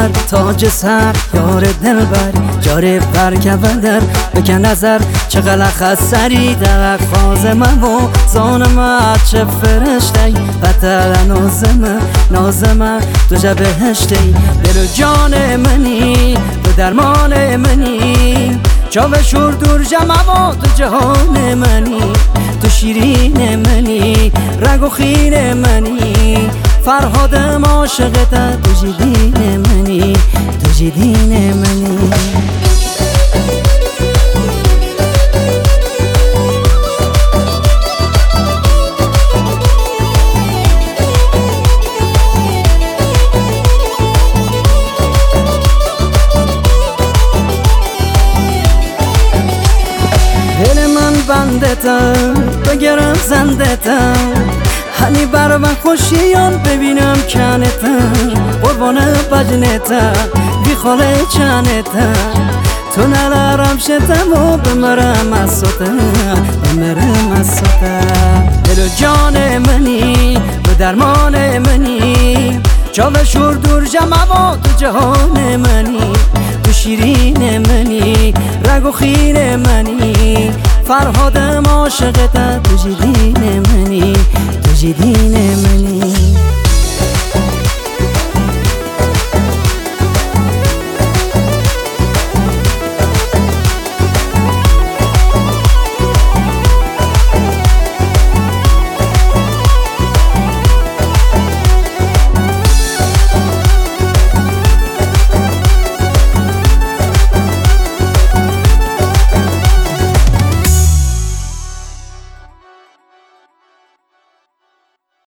سر تاج سر یار دلبر جاره برکبندر بکن نظر چقدر خسری در خواز من و زانم چه فرشتی بطر نازم تو جا بهشتی دل و جان منی تو درمان منی چاو شور دور جمع و تو جهان منی تو شیرین منی رگ و خین منی فرهادم عاشقت تو جدین منی تو جدین منی دل من بندتم بگرم زندتم هنی بر من خوشیان ببینم کنتم قربان بجنتم بی خاله چنتم تو نلارم شتم و بمرم از سوتم دل و جان منی به درمان منی چاو شور دور جمع و تو جهان منی تو شیرین منی رگ و خین منی فرهادم عاشقت تو جدین منی تو جدین منی